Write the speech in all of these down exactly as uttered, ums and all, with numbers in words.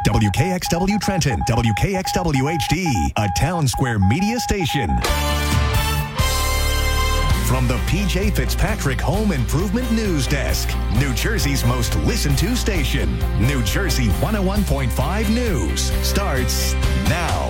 W K X W Trenton, W K X W H D, a Town Square media station. From the P J Fitzpatrick Home Improvement News Desk, New Jersey's most listened to station, New Jersey one oh one point five News, starts now.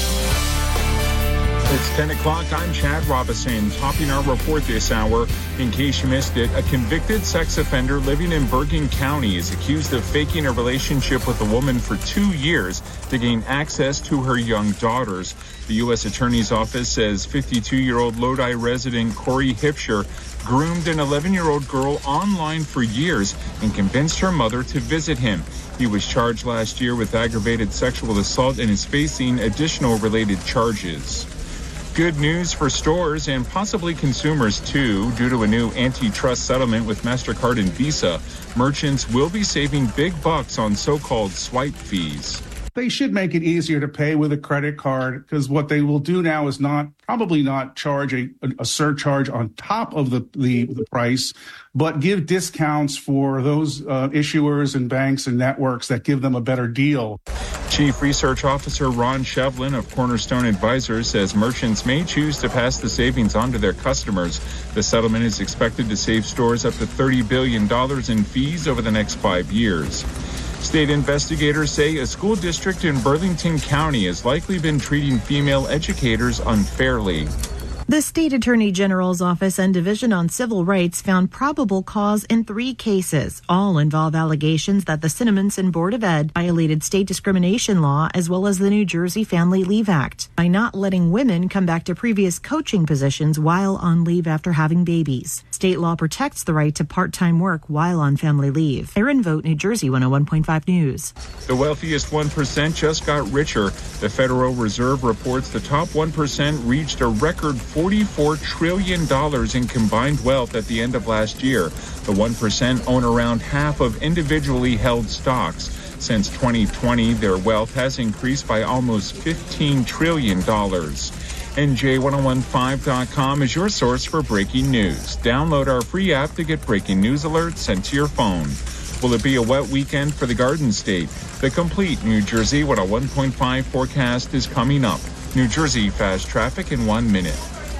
It's ten o'clock. I'm Chad Robison. Topping our report this hour, in case you missed it, a convicted sex offender living in Bergen County is accused of faking a relationship with a woman for two years to gain access to her young daughters. The U S Attorney's Office says fifty-two-year-old Lodi resident Corey Hipsher groomed an eleven-year-old girl online for years and convinced her mother to visit him. He was charged last year with aggravated sexual assault and is facing additional related charges. Good news for stores and possibly consumers, too. Due to a new antitrust settlement with MasterCard and Visa, merchants will be saving big bucks on so-called swipe fees. They should make it easier to pay with a credit card, because what they will do now is not probably not charge a, a surcharge on top of the, the, the price, but give discounts for those uh, issuers and banks and networks that give them a better deal. Chief Research Officer Ron Shevlin of Cornerstone Advisors says merchants may choose to pass the savings on to their customers. The settlement is expected to save stores up to thirty billion dollars in fees over the next five years. State investigators say a school district in Burlington County has likely been treating female educators unfairly. The State Attorney General's Office and Division on Civil Rights found probable cause in three cases. All involve allegations that the Cinnaminson Board of Ed violated state discrimination law as well as the New Jersey Family Leave Act by not letting women come back to previous coaching positions while on leave after having babies. State law protects the right to part-time work while on family leave. Erin Vogt, New Jersey one oh one point five News. The wealthiest one percent just got richer. The Federal Reserve reports the top one percent reached a record forty-four trillion dollars in combined wealth at the end of last year. The one percent own around half of individually held stocks. Since twenty twenty, their wealth has increased by almost fifteen trillion dollars. N J ten fifteen dot com is your source for breaking news. Download our free app to get breaking news alerts sent to your phone. Will it be a wet weekend for the Garden State? The complete New Jersey one oh one point five forecast is coming up. New Jersey fast traffic in one minute.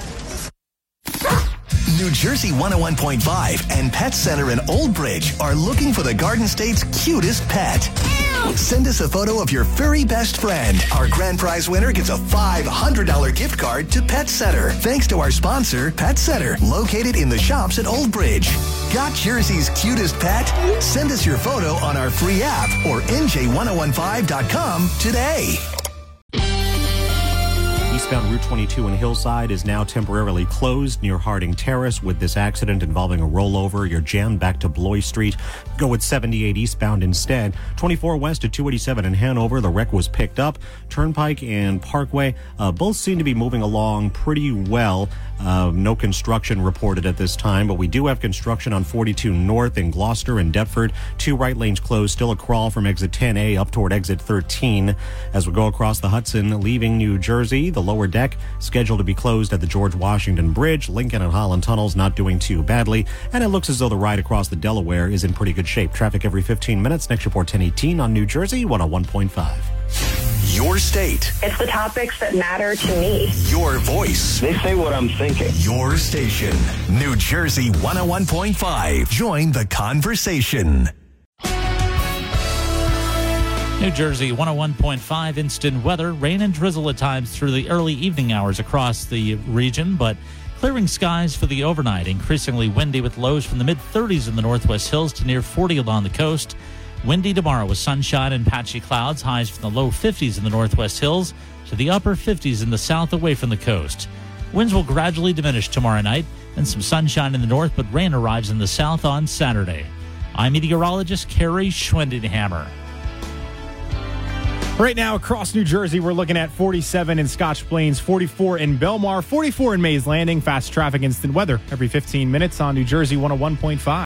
New Jersey one oh one point five and Pet Center in Old Bridge are looking for the Garden State's cutest pet. Send us a photo of your furry best friend. Our grand prize winner gets a five hundred dollars gift card to Pet Center, thanks to our sponsor, Pet Center, located in the shops at Old Bridge. Got Jersey's cutest pet? Send us your photo on our free app or N J ten fifteen dot com today. Eastbound Route twenty-two in Hillside is now temporarily closed near Harding Terrace with this accident involving a rollover. You're jammed back to Bloy Street. Go at seventy-eight eastbound instead. twenty-four west at two eighty-seven in Hanover. The wreck was picked up. Turnpike and Parkway uh, both seem to be moving along pretty well. Uh, no construction reported at this time, but we do have construction on forty-two North in Gloucester and Deptford. Two right lanes closed. Still a crawl from exit ten A up toward exit thirteen. As we go across the Hudson, leaving New Jersey, the lower deck scheduled to be closed at the George Washington Bridge. Lincoln and Holland tunnels not doing too badly, and it looks as though the ride across the Delaware is in pretty good shape. Traffic every fifteen minutes. Next report ten eighteen on New Jersey one oh one point five. Your state. It's the topics that matter to me. Your voice. They say what I'm thinking. Your station. New Jersey one oh one point five. Join the conversation. New Jersey one oh one point five instant weather. Rain and drizzle at times through the early evening hours across the region, but clearing skies for the overnight. Increasingly windy with lows from the mid-thirties in the Northwest Hills to near forty along the coast. Windy tomorrow with sunshine and patchy clouds. Highs from the low fifties in the Northwest Hills to the upper fifties in the south away from the coast. Winds will gradually diminish tomorrow night, and some sunshine in the north, but rain arrives in the south on Saturday. I'm meteorologist Carrie Schwendenhammer. Right now, across New Jersey, we're looking at forty-seven in Scotch Plains, forty-four in Belmar, forty-four in Mays Landing. Fast traffic instant weather every fifteen minutes on New Jersey one oh one point five.